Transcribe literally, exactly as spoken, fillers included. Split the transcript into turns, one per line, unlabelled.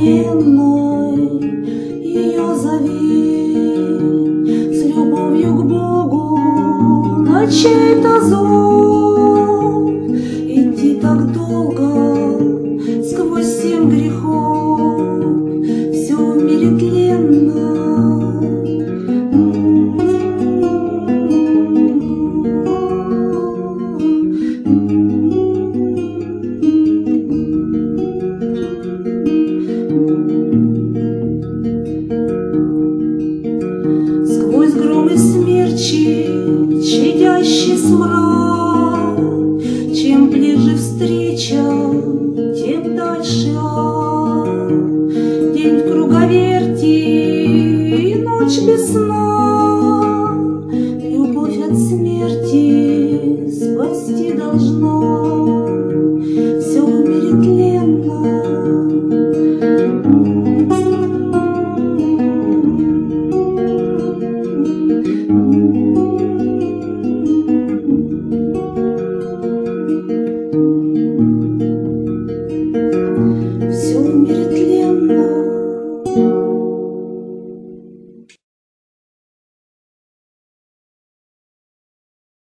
неизменной ее зови, с любовью к Богу на чей-то зов. Идти так долго сквозь семь грехов, все в мире тленно. Сквозь гром и смерчи, чадящий смрад, чем ближе встреча, тем дальше ад. День в круговерти